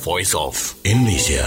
Voice of Indonesia.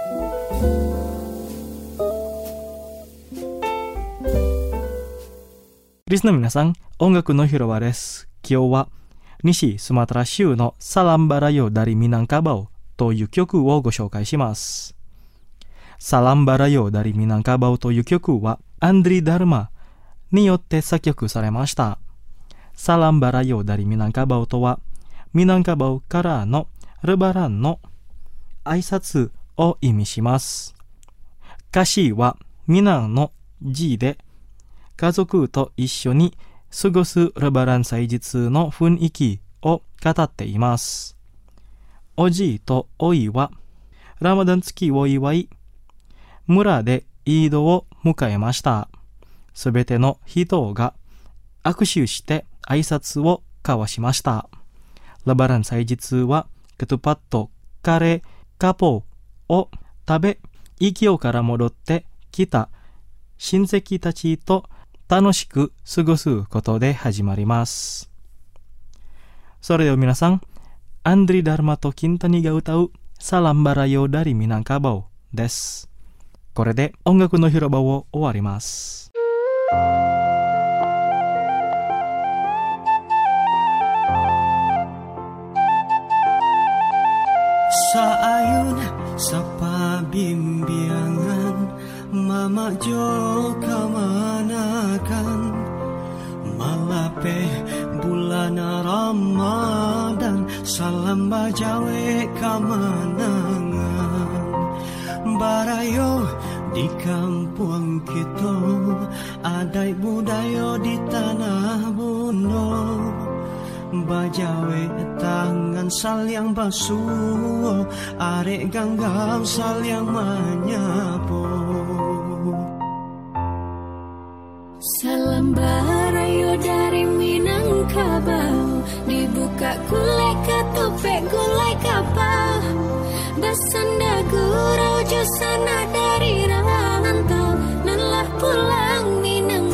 Listener 皆さん、音楽の広場です。今日は西スマトラ州のサランバラヨダリミナンカバオという曲をご紹介します。サランバラヨダリミナンカバオという曲はアンドリ・ダルマによって作曲されました。サランバラヨダリミナンカバオとはミナンカバオからのルバランの挨拶を意味します。歌詞はミナンの字で家族と一緒に過ごすルバラン祭日の雰囲気を語っています。おじいとおいはラマダン月を祝い、村でイードを迎えました。すべての人が握手して挨拶を交わしました。ルバラン祭日はケトパット、カレー、カポを食べ、イキオから戻ってきた親戚たちと楽しく過ごすことで始まります。それでは皆さん、アンドリ・ダルマとキンタニが歌うサランバラヨダリミナンカバオです。これで音楽の広場を終わります。 Sa ayun sa pabimbiyangan, mamajo kamanakan, malape bulan Ramadan, salam bajawe kamanangan. Barayo di kampung kita, adai budayo di tanah bundo. Bajawe tangan salyang basuh, arek ganggam salyang manyapo. Salam barayo dari Minangkabau, dibuka kulai ketopek gulai kapal, basanda gurau josana dari rantau, nanlah pulang Minang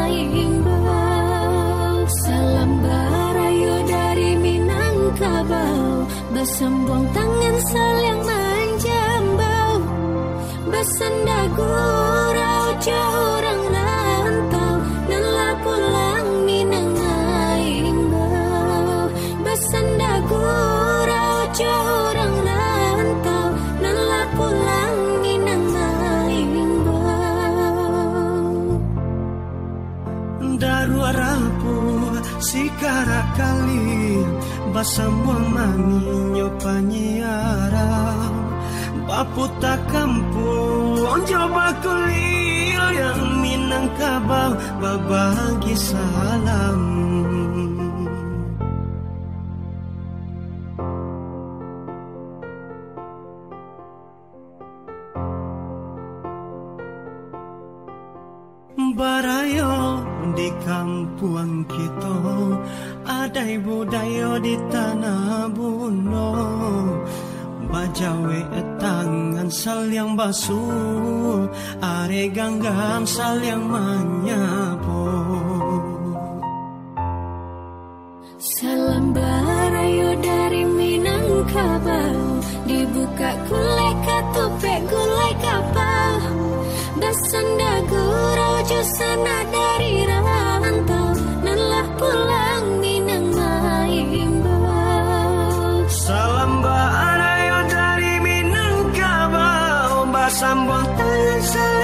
Maimbau. Salam barayo dari Minangkabau, basambong tangan saling manjambau, basanda gurau jauh orang rantau, nanlah pulang Minang Maimbau. Basanda gurau jauh orang rantau, nanlah pulang Minang Maimbau. Daru arapu sikara kali, basambuang maninyo panyiarang, baputa kampung coba kulil yang Minangkabau, babagi salam. Barayo di kampung kita, adai budayo di tanah bundo. Bajawe tangan salyang basuh, are ganggam salyang manyapo. Salam barayo dari Minangkabau, dibuka kulai ketopek gulai kapal, basanda gurau josana dari rantau, nanlah pulang Minang Maimbau. Salam barayo dari Minangkabau, basambong tangan